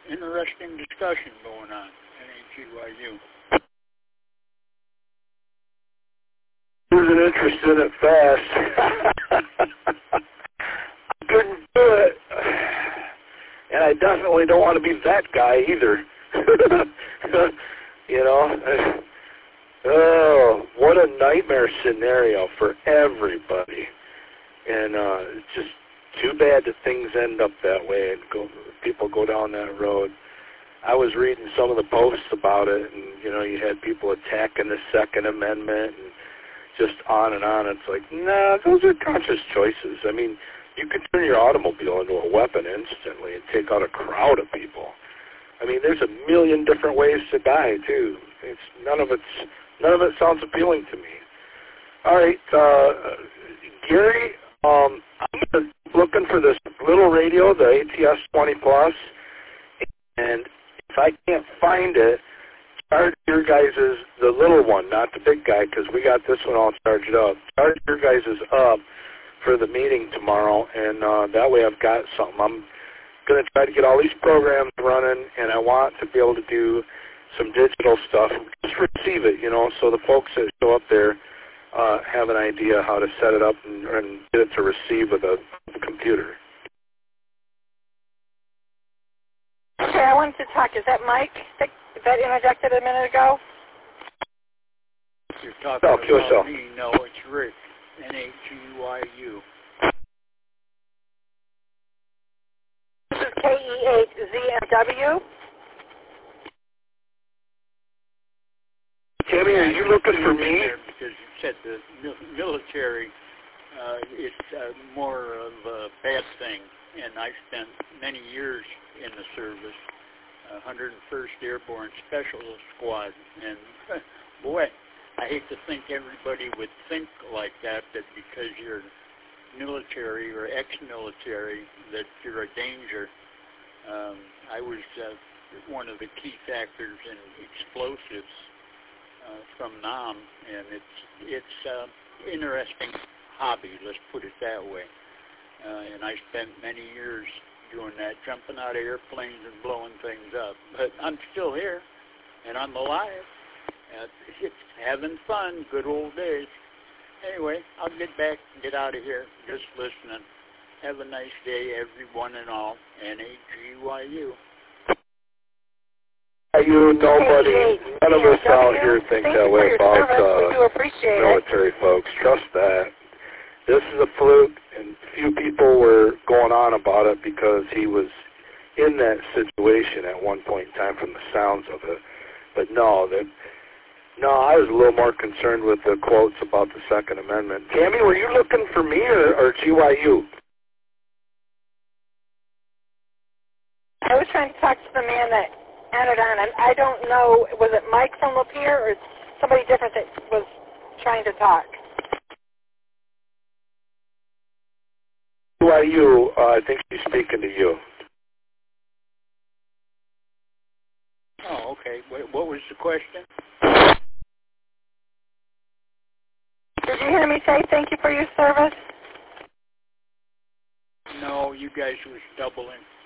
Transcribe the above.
interesting discussion going on at NHGYU. Losing interest in it fast. I couldn't do it. And I definitely don't want to be that guy either. You know? Oh, what a nightmare scenario for everybody. And it's just too bad that things end up that way and people go down that road. I was reading some of the posts about it, and, you know, you had people attacking the Second Amendment and just on and on. It's like, nah, those are conscious choices. I mean, you can turn your automobile into a weapon instantly and take out a crowd of people. I mean, there's a million different ways to die, too. None of it sounds appealing to me. All right, Gary, I'm looking for this little radio, the ATS 20 Plus, and if I can't find it, charge your guys' the little one, not the big guy, because we got this one all charged up. Charge your guys' up for the meeting tomorrow, and that way I've got something. I'm going to try to get all these programs running, and I want to be able to do some digital stuff. Just receive it, you know, so the folks that show up there have an idea how to set it up and get it to receive with a computer. Okay, I wanted to talk. Is that Mike that interjected a minute ago? You're talking about me. No, it's Rick, NHGYU. This is KE8ZMW. Tammy, are you looking for me? Because you said the military, it's more of a bad thing, and I spent many years in the service, 101st Airborne Specialist Squad, and boy, I hate to think everybody would think like that because you're military or ex-military, that you're a danger. I was one of the key factors in explosives from Nam, and it's interesting hobby, let's put it that way. And I spent many years doing that, jumping out of airplanes and blowing things up. But I'm still here, and I'm alive. It's having fun, good old days. Anyway, I'll get out of here, just listening. Have a nice day, everyone and all. NHGYU. Nobody, none of us out here think that way about military folks. Trust that. This is a fluke, and few people were going on about it because he was in that situation at one point in time from the sounds of it. But no, I was a little more concerned with the quotes about the Second Amendment. Tammy, were you looking for me or GYU? I was trying to talk to the man that entered on, and I don't know, was it Mike from Lapeer or somebody different that was trying to talk? GYU, I think she's speaking to you. Oh, okay. What was the question? Did you hear me say thank you for your service? No, you guys was doubling.